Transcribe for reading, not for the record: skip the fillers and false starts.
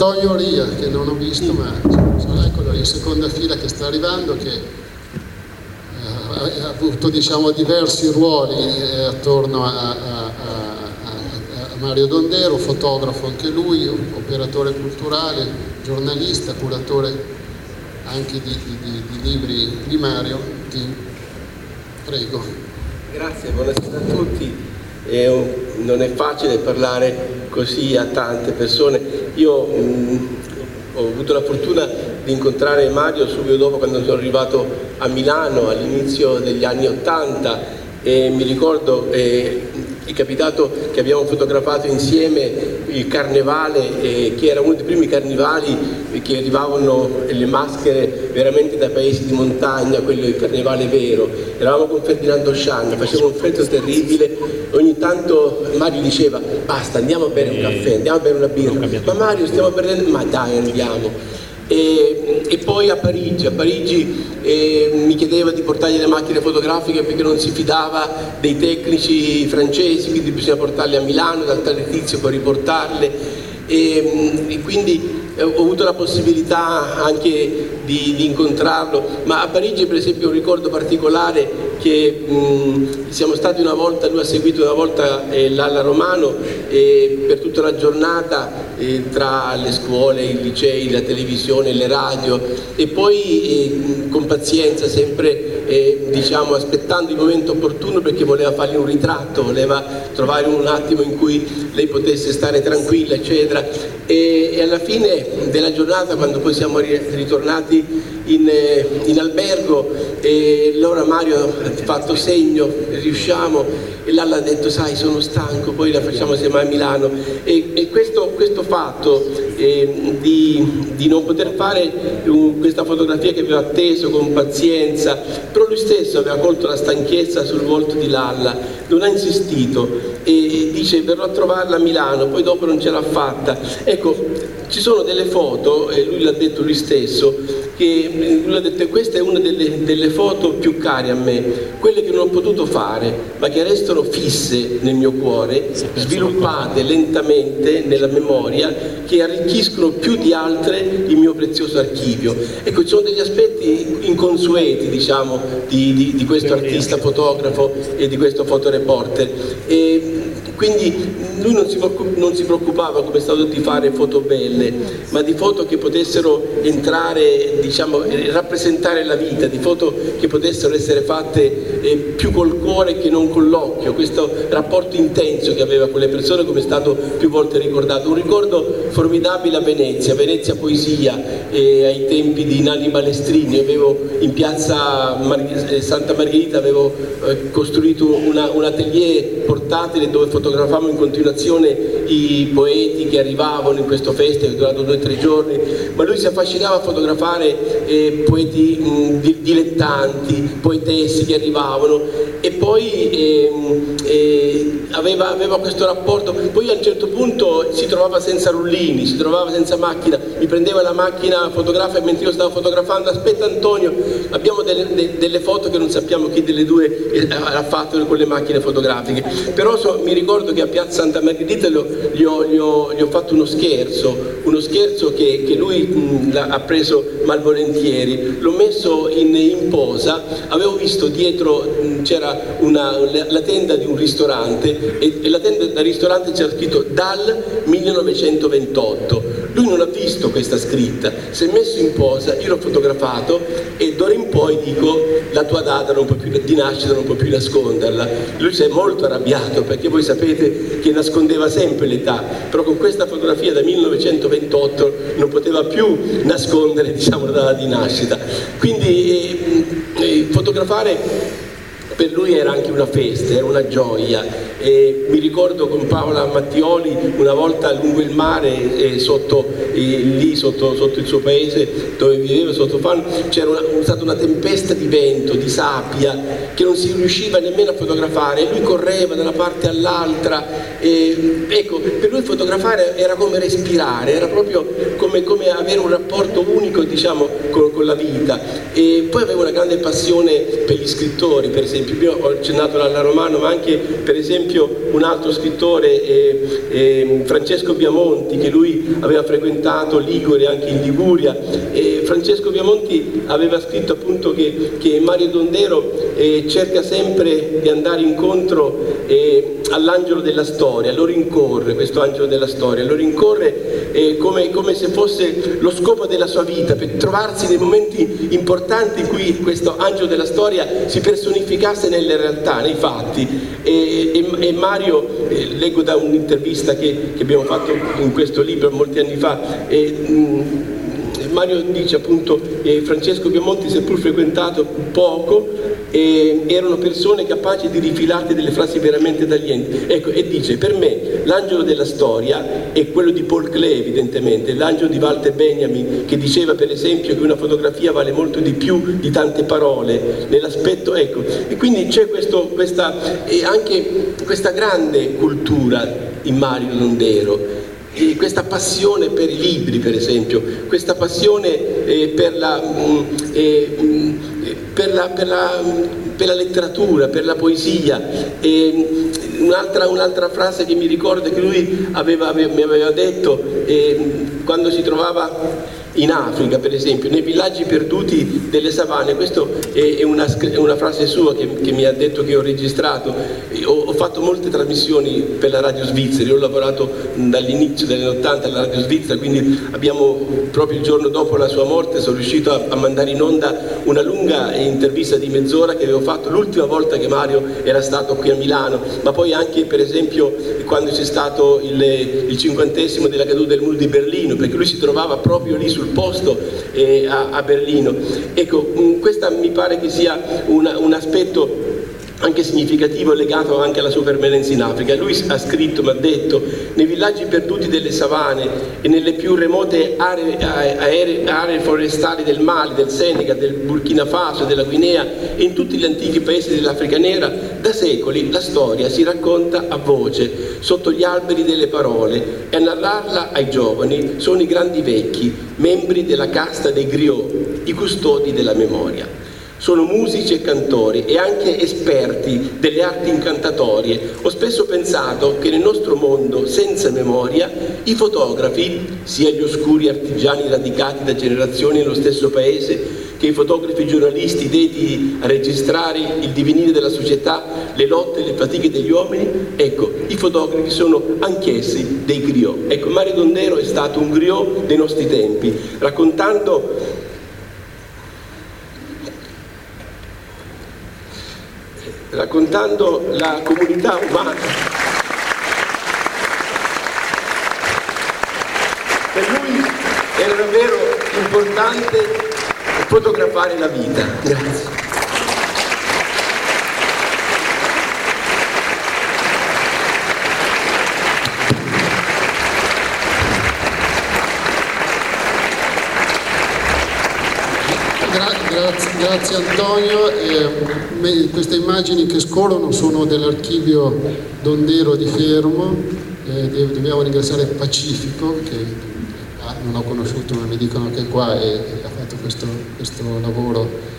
Antonio Ria, che non ho visto, ma eccolo in seconda fila che sta arrivando, che ha avuto diversi ruoli attorno a Mario Dondero, fotografo anche lui, operatore culturale, giornalista, curatore anche di libri di Mario. Prego. Grazie, buonasera a tutti. Non è facile parlare così a tante persone. Io ho avuto la fortuna di incontrare Mario subito dopo, quando sono arrivato a Milano all'inizio degli anni '80, e mi ricordo è capitato che abbiamo fotografato insieme il carnevale, che era uno dei primi carnevali che arrivavano le maschere veramente da paesi di montagna, quello il carnevale vero. Eravamo con Ferdinando Scianna, faceva un freddo terribile, ogni tanto Mario diceva basta, andiamo a bere un caffè, andiamo a bere una birra, ma Mario stiamo perdendo, ma dai andiamo. E poi a Parigi mi chiedeva di portargli le macchine fotografiche perché non si fidava dei tecnici francesi, quindi bisogna portarle a Milano, dal tale tizio poi riportarle, e quindi ho avuto la possibilità anche di incontrarlo. Ma a Parigi per esempio un ricordo particolare che siamo stati una volta, lui ha seguito una volta l'Alla Romano per tutta la giornata tra le scuole, i licei, la televisione, le radio, e poi con pazienza sempre aspettando il momento opportuno, perché voleva fargli un ritratto, voleva trovare un attimo in cui lei potesse stare tranquilla eccetera, e alla fine della giornata, quando poi siamo ritornati in albergo, allora Mario ha fatto segno, riusciamo, e Lalla ha detto sai sono stanco, poi la facciamo assieme a Milano, e questo fatto di non poter fare questa fotografia che aveva atteso con pazienza, però lui stesso aveva colto la stanchezza sul volto di Lalla, non ha insistito e dice verrò a trovarla a Milano, poi dopo non ce l'ha fatta. Ecco, ci sono delle foto, e lui l'ha detto lui stesso, che lui ha detto questa è una delle foto più care a me, quelle che non ho potuto fare ma che restano fisse nel mio cuore, sviluppate lentamente nella memoria, che arricchiscono più di altre il mio prezioso archivio. Ecco, ci sono degli aspetti inconsueti di questo artista fotografo e di questo fotoreporter, e quindi lui non si preoccupava, come è stato, di fare foto belle, ma di foto che potessero entrare, rappresentare la vita, di foto che potessero essere fatte più col cuore che non con l'occhio, questo rapporto intenso che aveva con le persone, come è stato più volte ricordato. Un ricordo formidabile a Venezia Poesia, ai tempi di Nanni Balestrini. Avevo in piazza Santa Margherita avevo costruito un atelier portatile dove fotografavamo in continuazione i poeti che arrivavano in questo festival, che è durato 2 o 3 giorni, ma lui si affascinava a fotografare poeti dilettanti, poetessi che arrivavano, e poi aveva questo rapporto. Poi a un certo punto si trovava senza rullini, si trovava senza macchina, mi prendeva la macchina fotografica mentre io stavo fotografando, aspetta Antonio, abbiamo delle foto che non sappiamo chi delle due ha fatto con le macchine fotografiche. Però mi ricordo che a piazza Santa Margherita gli ho fatto uno scherzo che lui ha preso malvolentieri. L'ho messo in posa, avevo visto dietro c'era la tenda di un ristorante, e la tenda del ristorante c'era scritto dal 1928. Lui non ha visto questa scritta, si è messo in posa, io l'ho fotografato, e d'ora in poi dico la tua data di nascita non puoi più nasconderla. Lui si è molto arrabbiato, perché voi sapete che nascondeva sempre l'età, però con questa fotografia da 1928 non poteva più nascondere la data di nascita. Quindi fotografare per lui era anche una festa, era una gioia. Mi ricordo con Paola Mattioli una volta lungo il mare, sotto il suo paese dove viveva, sotto Fano, c'era stata una tempesta di vento, di sabbia, che non si riusciva nemmeno a fotografare, e lui correva da una parte all'altra. Ecco, per lui fotografare era come respirare, era proprio come avere un rapporto unico con la vita. E poi aveva una grande passione per gli scrittori, per esempio esempio. Io ho accennato alla Romano, ma anche per esempio un altro scrittore, Francesco Biamonti, che lui aveva frequentato Ligure, anche in Liguria, e Francesco Biamonti aveva scritto appunto che Mario Dondero cerca sempre di andare incontro all'angelo della storia, lo rincorre, questo angelo della storia, lo rincorre come se fosse lo scopo della sua vita, per trovarsi nei momenti importanti in cui questo angelo della storia si personificasse nelle realtà, nei fatti. E Mario, leggo da un'intervista che abbiamo fatto in questo libro molti anni fa, Mario dice appunto Francesco Biamonti, seppur frequentato poco, erano persone capaci di rifilarti delle frasi veramente taglienti. Ecco, e dice: per me l'angelo della storia è quello di Paul Klee, evidentemente, l'angelo di Walter Benjamin, che diceva per esempio che una fotografia vale molto di più di tante parole, nell'aspetto, ecco. E quindi c'è anche questa grande cultura in Mario Dondero. E questa passione per i libri, per esempio, questa passione per la letteratura, per la poesia. Un'altra frase che mi ricordo che lui mi aveva detto quando si trovava in Africa, per esempio, nei villaggi perduti delle savane. Questa è una frase sua che mi ha detto, che ho registrato. Ho fatto molte trasmissioni per la radio svizzera, io ho lavorato dall'inizio degli anni 80 alla radio svizzera, quindi abbiamo, proprio il giorno dopo la sua morte, sono riuscito a mandare in onda una lunga intervista di mezz'ora che avevo fatto l'ultima volta che Mario era stato qui a Milano, ma poi anche per esempio quando c'è stato il 50° della caduta del muro di Berlino, perché lui si trovava proprio lì sul posto a Berlino. Ecco, questa mi pare che sia un aspetto anche significativo, legato anche alla sua permanenza in Africa. Lui ha scritto, mi ha detto: nei villaggi perduti delle savane e nelle più remote aree forestali del Mali, del Senegal, del Burkina Faso, della Guinea e in tutti gli antichi paesi dell'Africa nera, da secoli la storia si racconta a voce, sotto gli alberi delle parole, e a narrarla ai giovani sono i grandi vecchi, membri della casta dei griot, i custodi della memoria. Sono musici e cantori e anche esperti delle arti incantatorie. Ho spesso pensato che nel nostro mondo senza memoria i fotografi, sia gli oscuri artigiani radicati da generazioni nello stesso paese, che i fotografi giornalisti dediti a registrare il divenire della società, le lotte e le fatiche degli uomini, ecco, i fotografi sono anch'essi dei griot. Ecco, Mario Dondero è stato un griot dei nostri tempi, raccontando la comunità umana. Per lui era davvero importante fotografare la vita. Grazie. Grazie Antonio. Queste immagini che scorrono sono dell'archivio Dondero di Fermo. Dobbiamo ringraziare Pacifico, che non ho conosciuto ma mi dicono che è qua e ha fatto questo lavoro